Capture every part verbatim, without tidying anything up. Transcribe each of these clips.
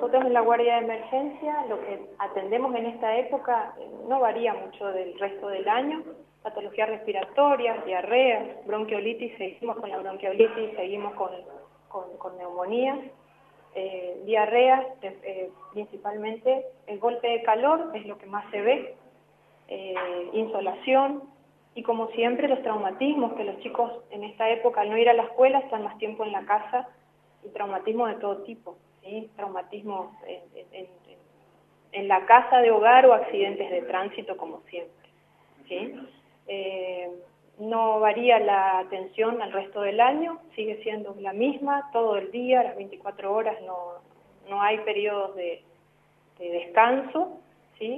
nosotros en la guardia de emergencia lo que atendemos en esta época no varía mucho del resto del año. Patologías respiratorias, diarreas, bronquiolitis, seguimos con la bronquiolitis, seguimos con, con, con neumonías, eh, diarreas, eh, principalmente el golpe de calor es lo que más se ve, eh, insolación y como siempre los traumatismos, que los chicos en esta época al no ir a la escuela están más tiempo en la casa y traumatismos de todo tipo. ¿Sí? Traumatismos en, en, en, en la casa de hogar o accidentes de tránsito como siempre. ¿Sí? Eh, no varía la atención al resto del año, sigue siendo la misma, todo el día, las veinticuatro horas, no, no hay periodos de, de descanso, ¿sí?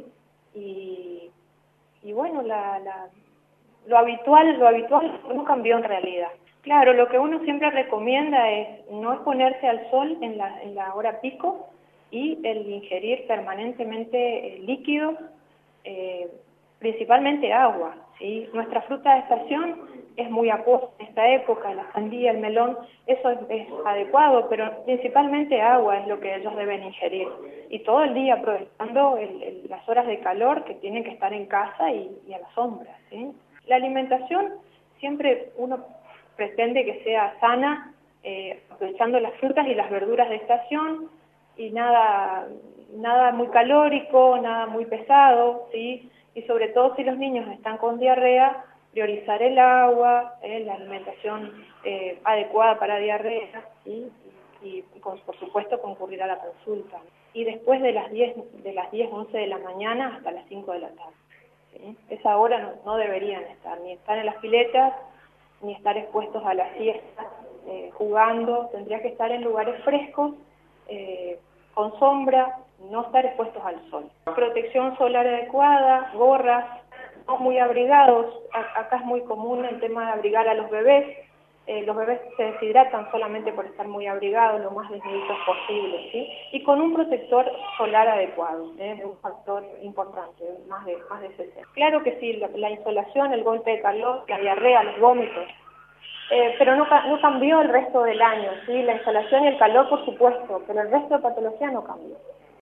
Y, y bueno, la, la, lo habitual, lo habitual no cambió en realidad. Claro, lo que uno siempre recomienda es no exponerse al sol en la, en la hora pico y el ingerir permanentemente eh, líquidos, eh, principalmente agua, ¿sí? Nuestra fruta de estación es muy acuosa en esta época, la sandía, el melón, eso es, es adecuado, pero principalmente agua es lo que ellos deben ingerir. Y todo el día aprovechando el, el, las horas de calor que tienen que estar en casa y, y a la sombra, ¿sí? La alimentación siempre uno pretende que sea sana, eh, aprovechando las frutas y las verduras de estación y nada, nada muy calórico, nada muy pesado, ¿sí? Y sobre todo si los niños están con diarrea, priorizar el agua, eh, la alimentación eh, adecuada para diarrea, ¿sí? Y, y con, por supuesto concurrir a la consulta. Y después de las diez, de las diez, once de la mañana hasta las cinco de la tarde. ¿Sí? Esa hora no, no deberían estar, ni estar en las piletas, ni estar expuestos a la siesta, eh, jugando, tendría que estar en lugares frescos, eh, con sombra, no estar expuestos al sol. Protección solar adecuada, gorras, no muy abrigados, a, acá es muy común el tema de abrigar a los bebés, eh, los bebés se deshidratan solamente por estar muy abrigados, lo más desnuditos posible, ¿sí? Y con un protector solar adecuado, ¿eh? Es un factor importante, más de, más de sesenta. Claro que sí, la, la insolación, el golpe de calor, la diarrea, los vómitos, eh, pero no, no cambió el resto del año, ¿sí? La insolación y el calor por supuesto, pero el resto de patología no cambió.